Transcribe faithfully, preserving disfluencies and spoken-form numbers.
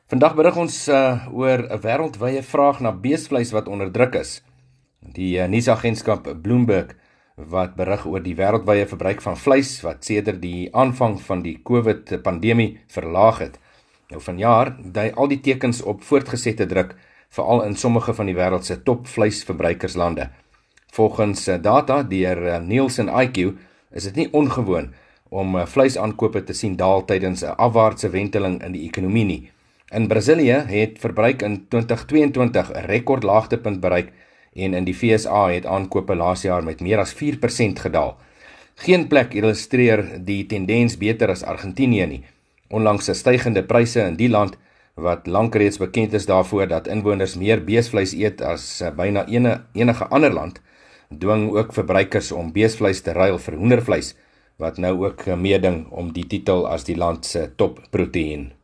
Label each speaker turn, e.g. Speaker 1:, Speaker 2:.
Speaker 1: Vandag berig ons uh, oor 'n wêreldwye vraag na beesvleis wat onder druk is. Die uh, nuusagentskap Bloomberg wat berig oor die wêreldwye verbruik van vleis wat sedert die aanvang van die COVID-pandemie verlaag het. Nou vanjaar dui al die tekens op voortgesette druk, veral in sommige van die wêreld se top vleisverbruikerslande. Volgens uh, data deur uh, Nielsen I Q is dit nie ongewoon om uh, vleisaankope te sien daal tydens 'n afwaartse wenteling in die ekonomie nie. In Brasilië het verbruik in twintig tweeëntwintig 'n rekordlaagtepunt bereik en in die V S A het aankope laas jaar met meer as vier persent gedaal. Geen plek illustreer die tendens beter as Argentinië nie. Onlangs 'n stygende pryse in die land, wat lank reeds bekend is daarvoor dat inwoners meer beesvleis eet as byna ene, enige ander land, dwing ook verbruikers om beesvleis te ruil vir hoendervleis, wat nou ook meeding om die titel as die land se topproteïen.